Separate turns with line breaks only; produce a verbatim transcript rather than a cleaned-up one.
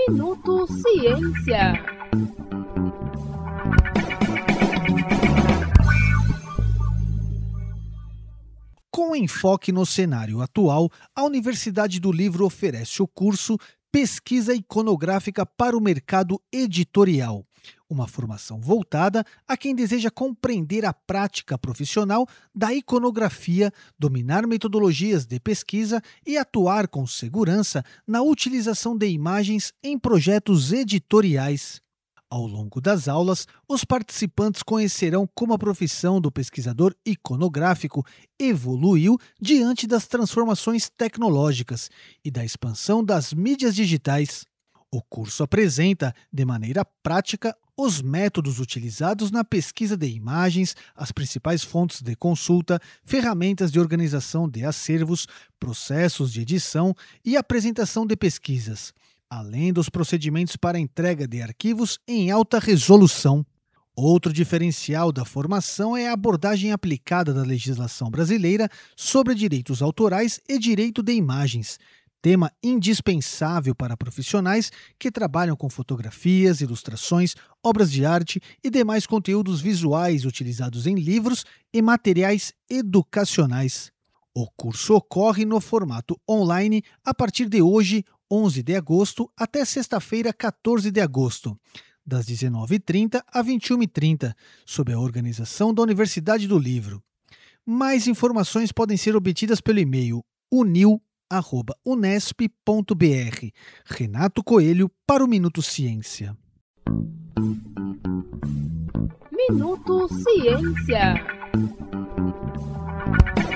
Minuto Ciência.
Com enfoque no cenário atual, a Universidade do Livro oferece o curso Pesquisa Iconográfica para o Mercado Editorial, uma formação voltada a quem deseja compreender a prática profissional da iconografia, dominar metodologias de pesquisa e atuar com segurança na utilização de imagens em projetos editoriais. Ao longo das aulas, os participantes conhecerão como a profissão do pesquisador iconográfico evoluiu diante das transformações tecnológicas e da expansão das mídias digitais. O curso apresenta, de maneira prática, os métodos utilizados na pesquisa de imagens, as principais fontes de consulta, ferramentas de organização de acervos, processos de edição e apresentação de pesquisas, além dos procedimentos para entrega de arquivos em alta resolução. Outro diferencial da formação é a abordagem aplicada da legislação brasileira sobre direitos autorais e direito de imagens, tema indispensável para profissionais que trabalham com fotografias, ilustrações, obras de arte e demais conteúdos visuais utilizados em livros e materiais educacionais. O curso ocorre no formato online a partir de hoje, onze de agosto, até sexta-feira, quatorze de agosto, das dezenove e trinta às vinte e uma e trinta, sob a organização da Universidade do Livro. Mais informações podem ser obtidas pelo e-mail unil arroba unesp ponto br. Renato Coelho para o Minuto Ciência.
Minuto Ciência.